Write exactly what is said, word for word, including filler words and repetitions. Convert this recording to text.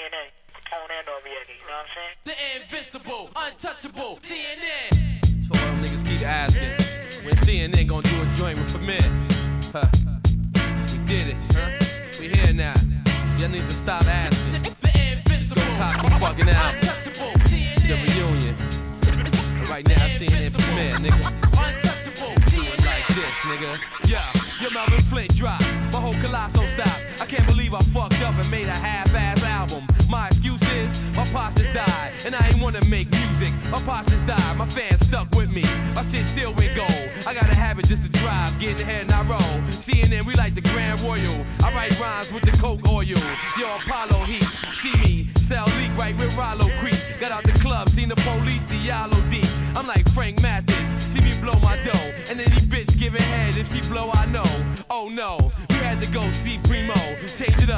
N A, Capone and Noriega, you know what I'm saying? The invincible, untouchable, C N N. So all them niggas keep asking, when C N N gon' do a joint with Premier? Huh. We did it, huh? We here now. Y'all need to stop asking. The invincible, go cop the fucking album. Untouchable, C N N. The reunion. And right now, C N N Premier, nigga. Untouchable, do it like this, nigga. Yeah, your Melvin Flint drop. My whole colossal stop. I can't believe I fucked up and made a half-ass album. My excuse is, my pops just died, and I ain't wanna make music. My pops just died, my fans stuck with me. My shit still went gold. I got a habit just to drive, get in the head and I roll. C N N, we like the Grand Royal. I write rhymes with the coke oil. Yo, Apollo Heat, see me, sell leak right with Rollo Creek. Got out the club, seen the police, the Yellow D. I'm like Frank Mathis, see me blow my dough. And any bitch giving head, if she blow I know. Oh no, we had to go see Primo, change it up.